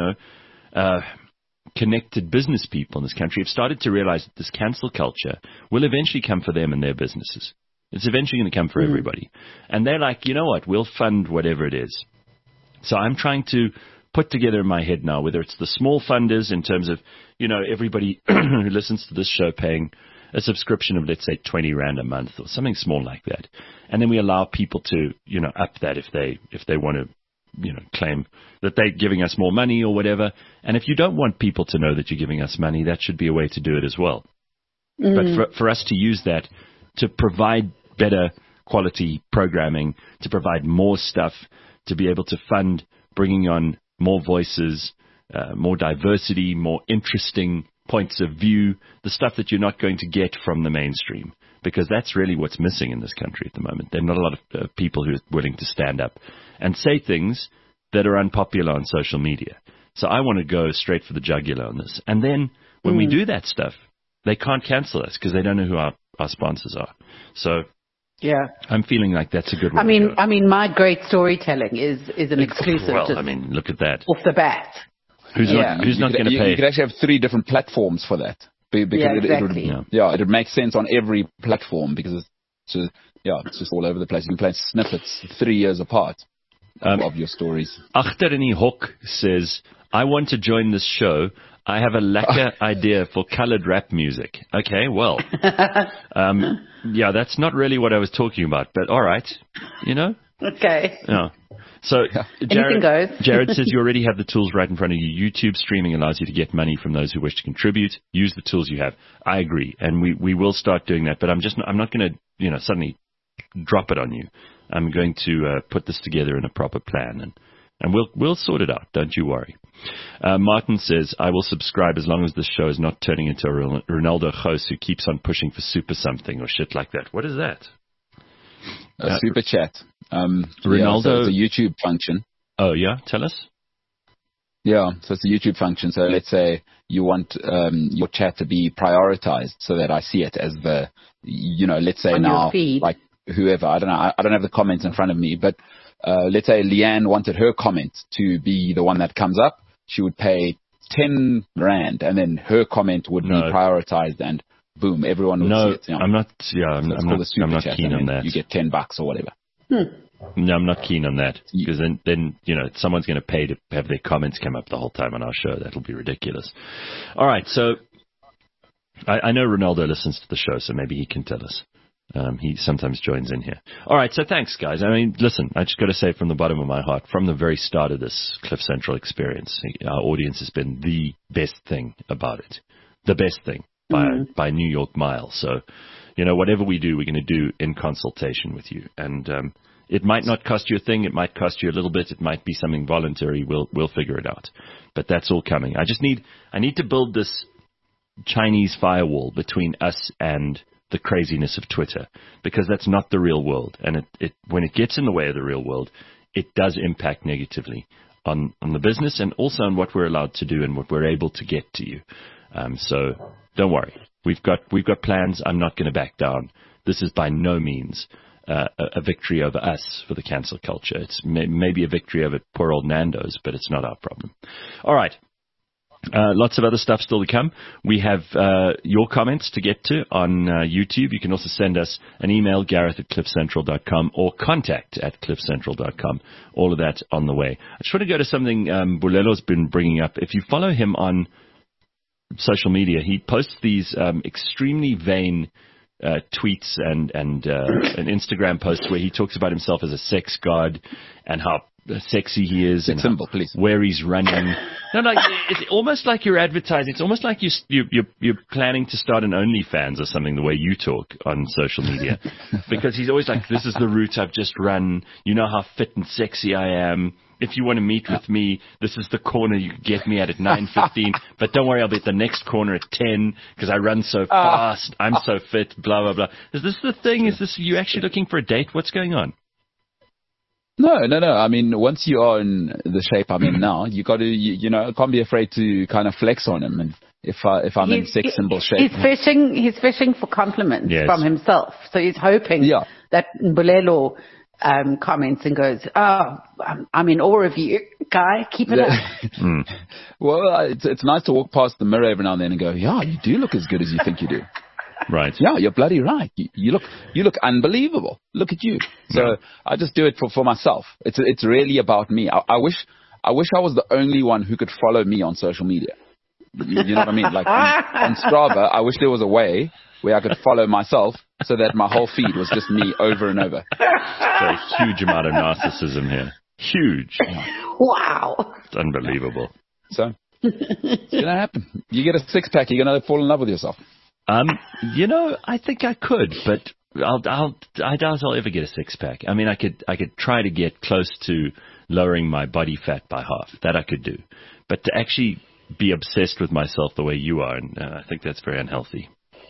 connected business people in this country have started to realize that this cancel culture will eventually come for them and their businesses. It's eventually going to come for everybody. And they're like, you know what, we'll fund whatever it is. So I'm trying to put together in my head now, whether it's the small funders in terms of, everybody who listens to this show paying a subscription of, let's say, 20 Rand a month or something small like that. And then we allow people to, up that if they want to, claim that they're giving us more money or whatever. And if you don't want people to know that you're giving us money, that should be a way to do it as well. But for us to use that to provide better quality programming, to provide more stuff, to be able to fund bringing on more voices, more diversity, more interesting points of view, the stuff that you're not going to get from the mainstream, because that's really what's missing in this country at the moment. There are not a lot of people who are willing to stand up and say things that are unpopular on social media. So I want to go straight for the jugular on this. And then when we do that stuff, they can't cancel us because they don't know who our sponsors are. So yeah, I'm feeling like that's a good one. I mean, my great storytelling is an exclusive. Well, I mean, look at that off the bat. Who's not going to pay? You could actually have 3 different platforms for that. Because exactly. it would make sense on every platform because it's just all over the place. You can play snippets 3 years apart of your stories. Achter in die Hok says, I want to join this show. I have a lekker idea for colored rap music. Okay, well, that's not really what I was talking about, but all right, Okay. Yeah. So anything goes. Jared says you already have the tools right in front of you. YouTube streaming allows you to get money from those who wish to contribute. Use the tools you have. I agree, and we will start doing that. But I'm not going to suddenly drop it on you. I'm going to put this together in a proper plan, and we'll sort it out. Don't you worry. Martin says, I will subscribe as long as this show is not turning into a Ronaldo host who keeps on pushing for super something or shit like that. What is that? A super chat. Ronaldo. So it's a YouTube function. Oh, yeah? Tell us. Yeah, so it's a YouTube function. So let's say you want your chat to be prioritized so that I see it as the, let's say on now, like whoever, I don't know, I don't have the comments in front of me, but let's say Leanne wanted her comment to be the one that comes up. She would pay 10 Rand and then her comment would be prioritized and boom, everyone would see it. I'm not keen on that. You get $10 or whatever. No, I'm not keen on that because then someone's going to pay to have their comments come up the whole time on our show. That'll be ridiculous. All right, so I know Ronaldo listens to the show, so maybe he can tell us. He sometimes joins in here. All right, so thanks, guys. I mean, listen, I just got to say from the bottom of my heart, from the very start of this Cliff Central experience, our audience has been the best thing about it. The best thing by New York miles. So, whatever we do, we're going to do in consultation with you. And it might not cost you a thing. It might cost you a little bit. It might be something voluntary. We'll figure it out. But that's all coming. I need to build this Chinese firewall between us and the craziness of Twitter, because that's not the real world. And when it gets in the way of the real world, it does impact negatively on the business and also on what we're allowed to do and what we're able to get to you. So don't worry. We've got plans. I'm not going to back down. This is by no means a victory over us for the cancel culture. It's maybe a victory over poor old Nando's, but it's not our problem. All right. Lots of other stuff still to come. We have your comments to get to on YouTube. You can also send us an email, gareth@cliffcentral.com, or contact@cliffcentral.com. All of that on the way. I just want to go to something Bulelo's been bringing up. If you follow him on social media, he posts these extremely vain tweets and an Instagram posts where he talks about himself as a sex god and how sexy he is and symbol, please. Where he's running. It's almost like you're advertising. It's almost like you're planning to start an OnlyFans or something, the way you talk on social media. Because he's always like, this is the route I've just run. You know how fit and sexy I am. If you want to meet with me, this is the corner you can get me at 9:15. But don't worry, I'll be at the next corner at 10 because I run so fast. I'm so fit, blah, blah, blah. Is this the thing? Is this you actually looking for a date? What's going on? No. I mean, once you are in the shape I'm in now, you got to, I can't be afraid to kind of flex on him. And if I'm in sex symbol shape, he's fishing for compliments from himself. So he's hoping that Mbulelo comments and goes, "Oh, I'm in awe of you, guy. Keep it up." Well, it's nice to walk past the mirror every now and then and go, "Yeah, you do look as good as you think you do." Right. Yeah, you're bloody right. You look unbelievable. Look at you. So I just do it for myself. It's really about me. I wish I was the only one who could follow me on social media. You know what I mean? Like on Strava, I wish there was a way where I could follow myself so that my whole feed was just me over and over. So a huge amount of narcissism here. Huge. Wow. It's unbelievable. So it's gonna happen. You get a six-pack, you're gonna fall in love with yourself. I think I could, but I doubt I'll ever get a six-pack. I mean, I could try to get close to lowering my body fat by half. That I could do. But to actually be obsessed with myself the way you are, I think that's very unhealthy.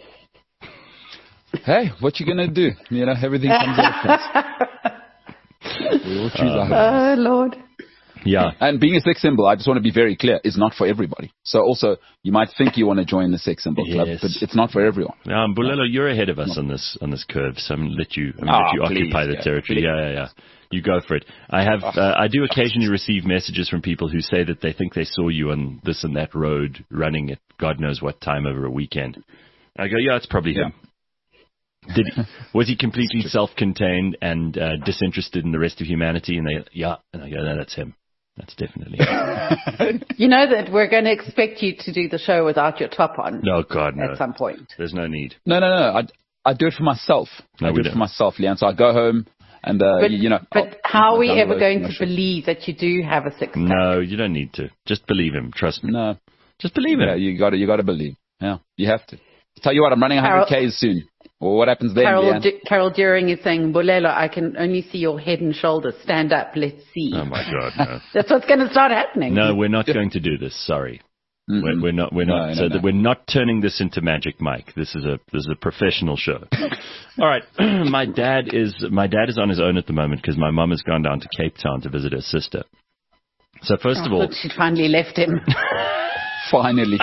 Hey, what you gonna do? Everything comes out of we will choose our Lord. Yeah. And being a sex symbol, I just want to be very clear, is not for everybody. So also, you might think you want to join the sex symbol club, but it's not for everyone. Mbulelo, you're ahead of us on this curve, so I'm going to let you occupy the territory. Yeah. You go for it. I do occasionally receive messages from people who say that they think they saw you on this and that road running at God knows what time over a weekend. I go, yeah, it's probably him. Was he completely self-contained and disinterested in the rest of humanity? And and I go, no, that's him. That's definitely him. You know that we're going to expect you to do the show without your top on. No, God, no. At some point. There's no need. No. I do it for myself. I do it for myself, Leanne. So I go home and, But how are we ever going to believe that you do have a six-pack? No, you don't need to. Just believe him. Trust me. No. Just believe him. Yeah, you got to believe. Yeah, you have to. Tell you what, I'm running 100Ks soon. Well, what happens then, Carol Deering is saying, Mbulelo, I can only see your head and shoulders. Stand up. Let's see. Oh, my God, no. That's what's going to start happening. No, we're not going to do this. Sorry. We're not. We're not turning this into Magic Mike. This is a professional show. All right. My dad is on his own at the moment because my mum has gone down to Cape Town to visit her sister. So first of all, she finally left him. Finally.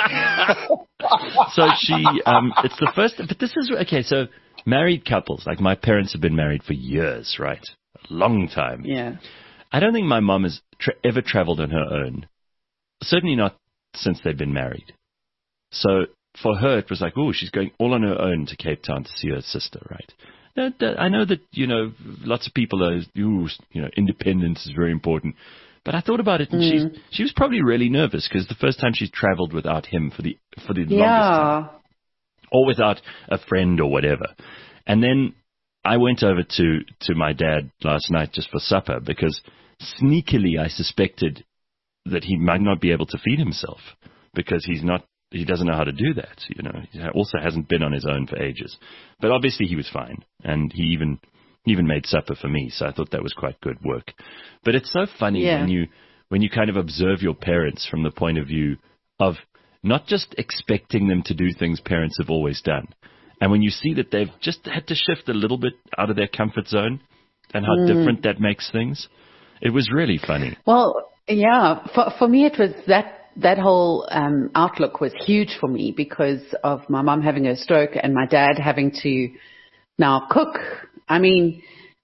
So it's the first, but this is, okay, so married couples, like my parents have been married for years, right? A long time. Yeah. I don't think my mom has ever traveled on her own. Certainly not since they've been married. So for her, it was like, oh, she's going all on her own to Cape Town to see her sister, right? I know that, lots of people are, independence is very important. But I thought about it, and she was probably really nervous because the first time she's traveled without him for the longest time, or without a friend or whatever. And then I went over to my dad last night just for supper because sneakily I suspected that he might not be able to feed himself because he doesn't know how to do that. He also hasn't been on his own for ages. But obviously he was fine, and he even made supper for me, so I thought that was quite good work. But it's so funny when you kind of observe your parents from the point of view of not just expecting them to do things parents have always done, and when you see that they've just had to shift a little bit out of their comfort zone and how different that makes things. It was really funny. Well, yeah, for me it was that whole outlook was huge for me because of my mum having a stroke and my dad having to now cook. I mean,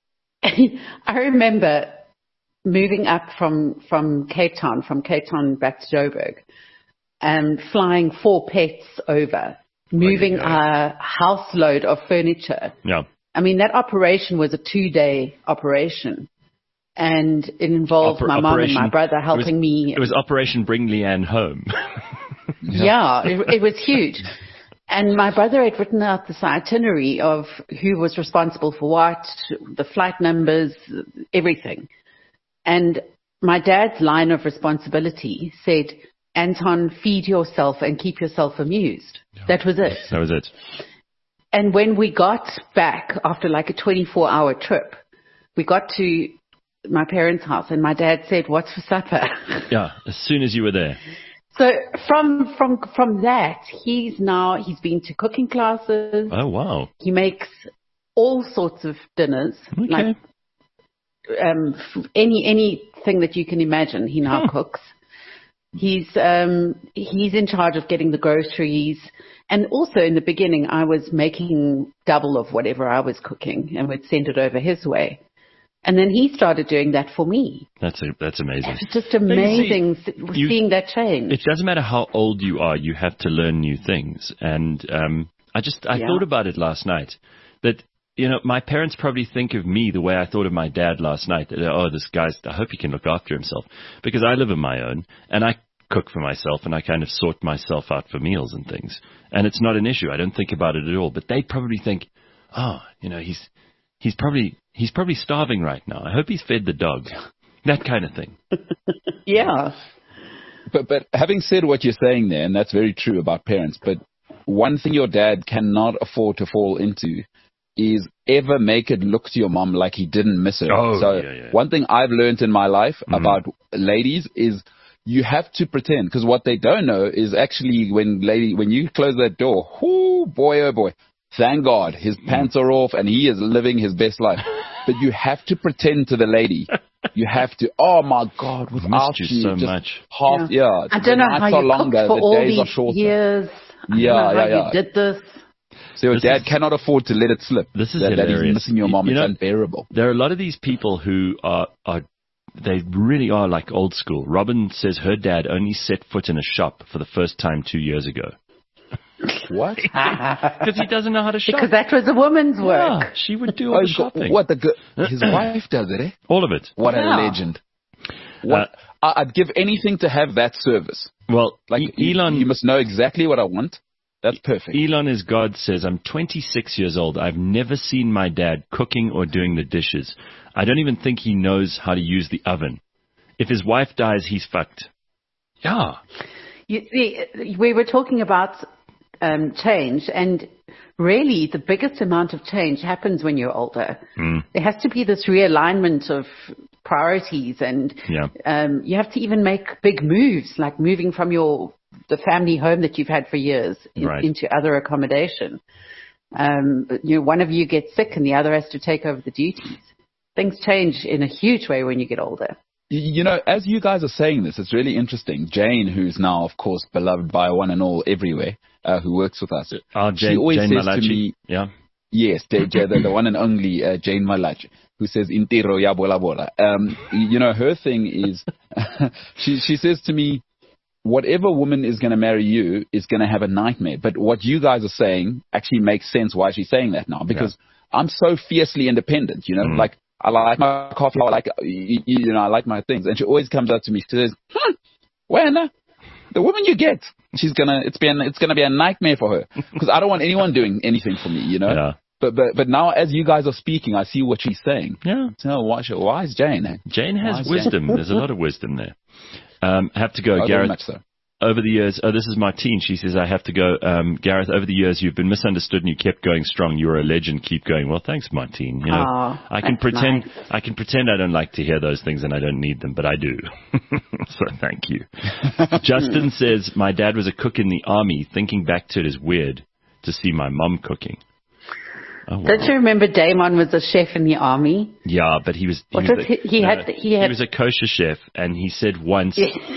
I remember moving up from Cape Town back to Joburg, and flying 4 pets over, moving a house load of furniture. Yeah. I mean, that operation was a 2-day operation, and it involved my mom and my brother helping me. It was Operation Bring Leanne Home. Yeah, it was huge. And my brother had written out this itinerary of who was responsible for what, the flight numbers, everything. And my dad's line of responsibility said, Anton, feed yourself and keep yourself amused. That was it. That was it. And when we got back after like a 24-hour trip, we got to my parents' house and my dad said, what's for supper? Yeah, as soon as you were there. So from that, he's been to cooking classes. Oh, wow. He makes all sorts of dinners. Okay. anything that you can imagine, he now cooks. He's in charge of getting the groceries. And also in the beginning, I was making double of whatever I was cooking and would send it over his way. And then he started doing that for me. That's amazing. It's just amazing seeing that change. It doesn't matter how old you are, you have to learn new things. And I thought about it last night that, my parents probably think of me the way I thought of my dad last night. That, this guy's, I hope he can look after himself. Because I live on my own and I cook for myself and I kind of sort myself out for meals and things. And it's not an issue. I don't think about it at all. But they probably think, he's probably starving right now. I hope he's fed the dog. That kind of thing. Yeah. But having said what you're saying there, and that's very true about parents, but one thing your dad cannot afford to fall into is ever make it look to your mom like he didn't miss her. One thing I've learned in my life about ladies is you have to pretend, because what they don't know is actually when you close that door, oh boy, thank God his pants are off and he is living his best life. But you have to pretend to the lady. You have to, oh my God, without you so much. I don't know how you cooked for all these years. You did this. So your dad cannot afford to let it slip. This is hilarious. That he's missing your mom. It's unbearable. There are a lot of these people who they really are like old school. Robin says her dad only set foot in a shop for the first time 2 years ago. What? Because he doesn't know how to shop. Because that was a woman's work. Yeah, she would do all the shopping. His wife does it, eh? All of it. What a legend. I'd give anything to have that service. Well, like Elon, you must know exactly what I want. That's perfect. Elon is God says, I'm 26 years old. I've never seen my dad cooking or doing the dishes. I don't even think he knows how to use the oven. If his wife dies, he's fucked. Yeah. You see, we were talking about change, and really the biggest amount of change happens when you're older. There has to be this realignment of priorities, and you have to even make big moves, like moving from the family home that you've had for years into other accommodation. One of you gets sick and the other has to take over the duties. Things change in a huge way when you get older. As you guys are saying this, it's really interesting. Jane, who's now, of course, beloved by one and all everywhere, who works with us. She always says Malachi. To me, yes, the one and only Jane Malachi, who says, Intero ya bola bola. Her thing is, she says to me, whatever woman is going to marry you is going to have a nightmare. But what you guys are saying actually makes sense why she's saying that now, because I'm so fiercely independent, like I like my coffee, I like my things. And she always comes up to me, she says, when the woman you get, it's going to be a nightmare for her, because I don't want anyone doing anything for me, Yeah. But now as you guys are speaking, I see what she's saying. Yeah. So why is Jane? Jane has wisdom. There's a lot of wisdom there. Have to go, Gareth. Very much so. Over the years, this is Martine. She says, I have to go. Gareth, over the years, you've been misunderstood and you kept going strong. You were a legend. Keep going. Well, thanks, Martine. I can pretend. Nice. I can pretend I don't like to hear those things and I don't need them, but I do. So thank you. Justin says, my dad was a cook in the army. Thinking back to it is weird to see my mum cooking. Oh, wow. Don't you remember Damon was a chef in the army? Yeah, but he was a kosher chef, and he said once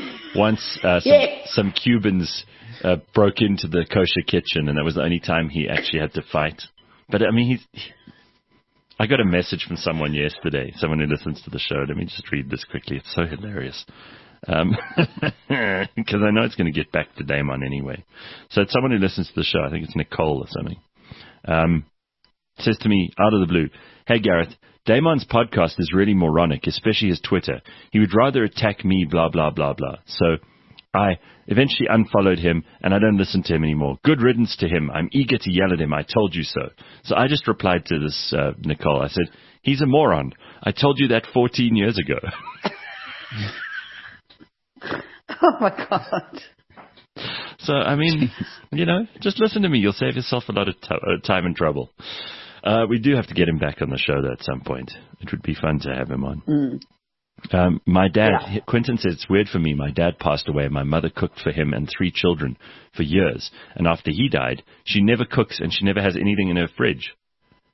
some Cubans broke into the kosher kitchen, and that was the only time he actually had to fight. But I mean, I got a message from someone yesterday, someone who listens to the show. Let me just read this quickly. It's so hilarious. Because I know it's going to get back to Damon anyway. So it's someone who listens to the show. I think it's Nicole or something. Says to me out of the blue, hey Gareth, Damon's podcast is really moronic, especially his Twitter. He would rather attack me, blah, blah, blah, blah. So I eventually unfollowed him and I don't listen to him anymore. Good riddance to him. I'm eager to yell at him. I told you so. So I just replied to this, Nicole. I said, he's a moron. I told you that 14 years ago. Oh my God. So, I mean, just listen to me. You'll save yourself a lot of time and trouble. We do have to get him back on the show, though, at some point. It would be fun to have him on. My dad, Quentin says, it's weird for me. My dad passed away. My mother cooked for him and 3 children for years. And after he died, she never cooks and she never has anything in her fridge.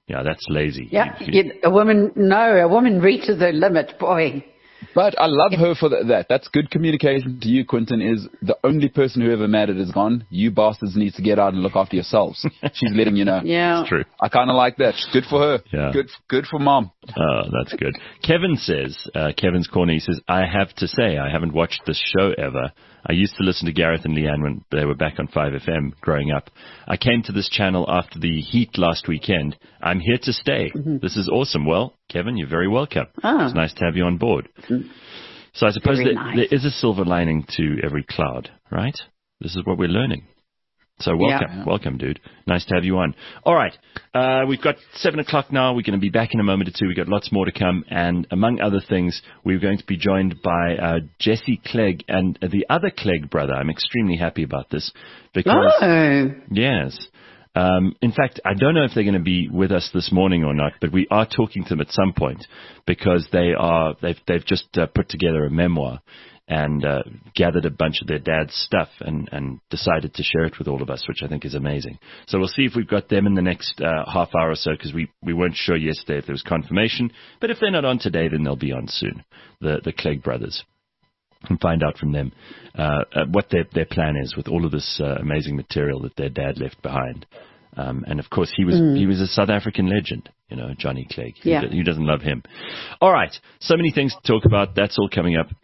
Yeah, that's lazy. Yeah, a woman reaches her limit, boy. But I love her for that. That's good communication to you, Quentin, is the only person who ever mattered is gone. You bastards need to get out and look after yourselves. She's letting you know. Yeah. It's true. I kind of like that. Good for her. Yeah. Good for mom. Oh, that's good. Kevin says, Kevin's Corner, he says, I have to say, I haven't watched this show ever. I used to listen to Gareth and Leanne when they were back on 5FM growing up. I came to this channel after the heat last weekend. I'm here to stay. Mm-hmm. This is awesome. Well, Kevin, you're very welcome. Oh. It's nice to have you on board. Mm-hmm. So I suppose there is a silver lining to every cloud, right? This is what we're learning. So welcome, dude. Nice to have you on. All right, we've got 7 o'clock now. We're going to be back in a moment or two. We've got lots more to come. And among other things, we're going to be joined by Jesse Clegg and the other Clegg brother. I'm extremely happy about this because, yes. In fact, I don't know if they're going to be with us this morning or not, but we are talking to them at some point because they've just put together a memoir and gathered a bunch of their dad's stuff and decided to share it with all of us, which I think is amazing. So we'll see if we've got them in the next half hour or so, because we weren't sure yesterday if there was confirmation. But if they're not on today, then they'll be on soon, the Clegg brothers, and find out from them what their plan is with all of this amazing material that their dad left behind. And of course, he was a South African legend, Johnny Clegg. Yeah. Who doesn't love him? All right. So many things to talk about. That's all coming up.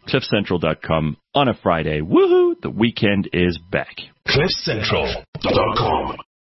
CliffCentral.com on a Friday. Woohoo! The weekend is back. CliffCentral.com